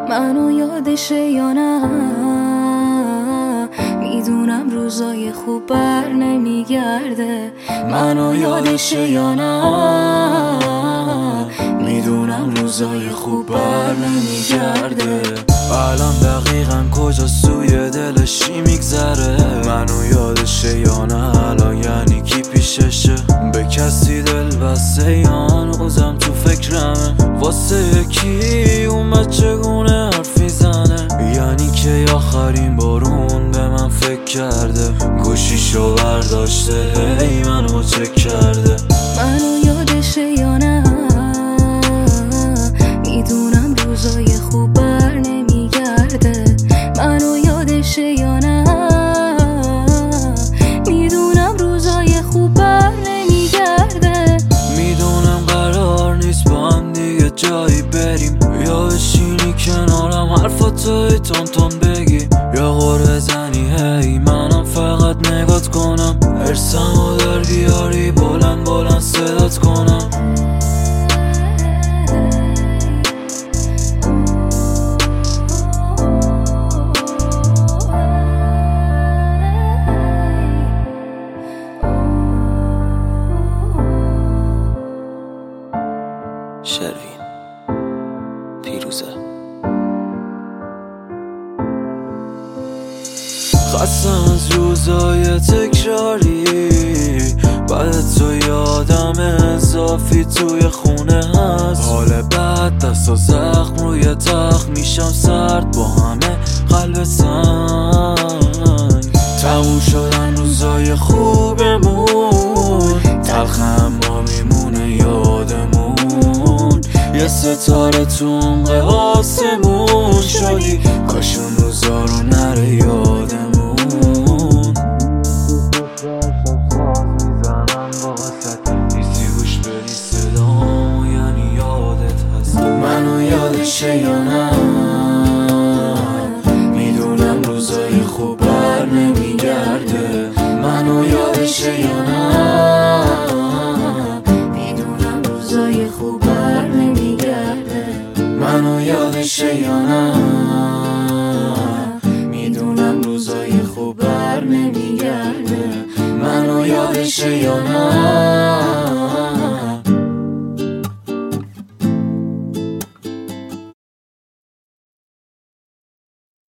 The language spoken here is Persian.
منو یادشه یا نه؟ میدونم روزای خوب بر نمیگرده. منو یادشه یا نه؟ میدونم روزای خوب بر نمیگرده. الان دقیقا کجا سوی دلش چی میگذره؟ منو یادشه یا نه؟ الان یعنی کی پیششه؟ به کسی دل بسته یا هنوزم تو فکرمه؟ واسه کی اومد چگونه حرفی زنه؟ یعنی که آخرین بارون به من فکر کرده، گوشیشو برداشته هی منو چک کرده. منو یادشه یا نه؟ میدونم روزای خوب بر نمیگرده. منو یادشه یا نه؟ میدونم روزای خوب بر نمیگرده. میدونم قرار نیست با هم دیگه جایی بریم، یا بشینی کنارم حرفاتو تون تون بگی، یا غر بزنی هی منم فقط نگات کنم، ارسمو در بیاری بلند بلند صدات کنم. شروین پیروزه. خستم از روزای تکراری، بعد تو یادم اضافی توی خونه هست. حال بد دست و زخم روی تخت، میشم سرد با همه قلب سنگ. تموم شدن روزای خوبمون، تلخ اما میمونه یادمون. یه ستاره تو عمق آسمون شدی، کاش اون روزا رو نره یادمون. میزنن با واسط نیستی گوش بدی صدامو، یعنی یادت هست. منو یادشه یا نه؟ میدونم روزای خوب بر نمیگرده. منو یادشه یا نه؟ میدونم روزای خوب بر نمیگرده. منو یادشه یا نه؟ میدونم روزای خوب بر نمیگرده. منو یادشه یا نه؟